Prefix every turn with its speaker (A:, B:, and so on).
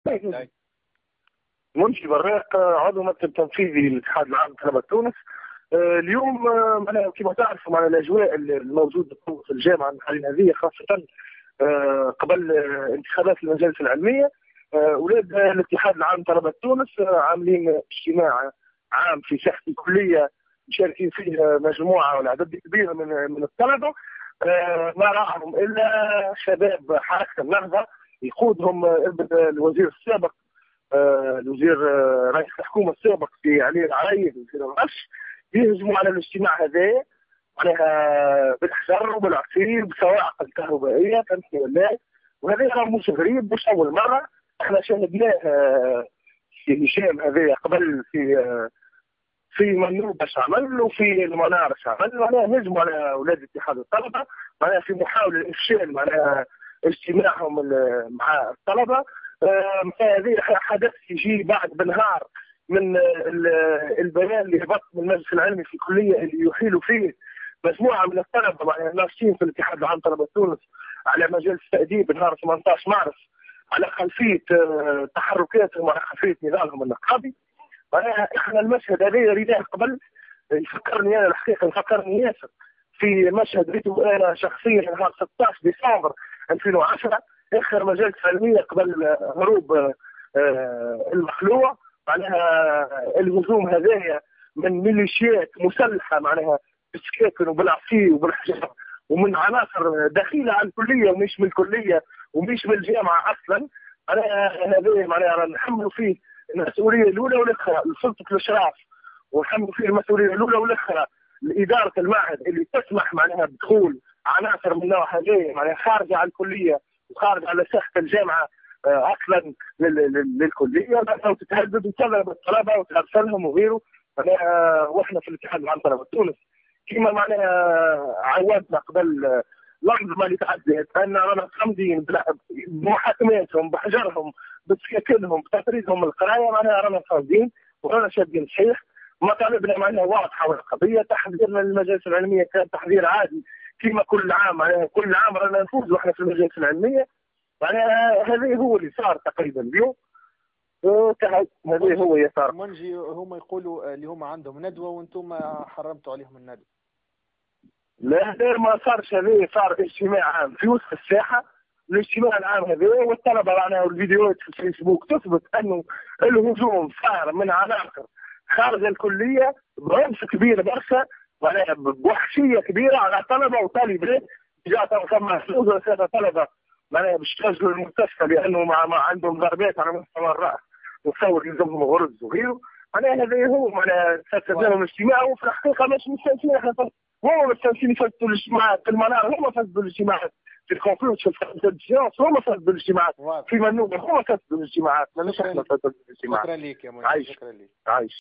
A: منشي براق، عضو مكتب تنفيذي للاتحاد العام لطلبة تونس. اليوم معناها كما تعرفوا معناها الاجواء الموجوده في الجامعه الحاليه هذه، خاصه قبل انتخابات المجالس العلميه. اولاد الاتحاد العام لطلبة تونس عاملين اجتماع عام في ساحه الكليه مشاركين فيه مجموعه ولا عدد كبير من الطلبه. ما راهم الا شباب حركه النهضه يقودهم ابن الوزير السابق، الوزير رئيس الحكومه السابق في علي العرايد وزير الغش، يهجموا على الاجتماع هذا معناها بالحجر وبالعصير بصواعق الكهربائيه فهمتني ولا. وهذا راه مش غريب، مش اول مره، احنا شاهدناه في هشام هذا قبل في منوب باش عمل وفي المنار باش عمل، معناها هجموا على اولاد اتحاد الطلبه معناها في محاوله لافشال معناها اجتماعهم مع الطلبه. هذه حدث يجي بعد بنهار من البيان اللي هبط من المجلس العلمي في الكليه اللي يحيلوا فيه مجموعه من الطلبه معناها ناشطين في الاتحاد العام لطلبة تونس على مجال التاديب نهار 18 مارس على خلفيه تحركاتهم وعلى خلفيه نضالهم النقابي. معناها احنا المشهد هذا ريناه قبل، يفكرني انا الحقيقه، يفكرني ياسر في مشهد ريته انا شخصيا نهار 16 ديسمبر 2010 اخر مجالس علميه قبل هروب المخلوع. معناها الهجوم هذايا من ميليشيات مسلحه معناها بالسكاكن وبالعصي وبالحجر ومن عناصر دخيله على الكليه ومش من الكليه ومش من الجامعه اصلا. هذا معناها نحملوا فيه المسؤوليه الاولى والاخرى لسلطه الاشراف، ونحملوا فيه المسؤوليه الاولى والاخرى لاداره المعهد اللي تسمح معناها بدخول عناصر من نوع هذه معناها خارجه عن الكليه وخارج على ساحه الجامعه اصلا للكليه، وتتهدد وتضرب الطلبه وتغسلهم وغيره. واحنا في الاتحاد العام لطلبة تونس كما معناها عودنا قبل لحظه اللي تعدت ان رانا متحمدين بمحاكماتهم بحجرهم بسكاكنهم بتطريدهم القرايه، معناها رانا صادقين ورانا شادين صحيح. مطالبنا معناها واضحه والقضيه تحضيرنا للمجالس العلميه كان تحضير عادي كما كل عام، معناها كل عام رانا نفوز واحنا في المجالس العلميه. معناها هذا هو اللي صار تقريبا اليوم. هذا هو يسار
B: منجي. هم يقولوا اللي هم عندهم ندوه وانتم حرمتوا عليهم الندوه.
A: لا ما صارش، هذا صار اجتماع عام في وسط الساحه. الاجتماع العام هذا والطلبه معناها والفيديوهات في الفيسبوك تثبت انه الهجوم صار من عناصر خارج الكليه بعنف كبير برشا، معناها بوحشيه كبيره على الطلبه وطالبات. جاء ثم ثلاثه طلبه معناها باش يتوجهوا للمستشفى لانه ما عندهم ضربات على مستوى الراس وتصور يلزمهم غرز وغيره. معناها هذا هو معناها فسد لهم الاجتماع، وفي الحقيقه مش مستانسين احنا هم مستانسين يفسدوا الاجتماعات في المنار، هم فسدوا الاجتماعات في الكونفرنس في السيونس، هم فسدوا الاجتماعات في منوبه، هم فسدوا الاجتماعات، مش احنا فسدوا الاجتماعات.
B: شكرا لك يا منجي، شكرا لك.
A: عايش.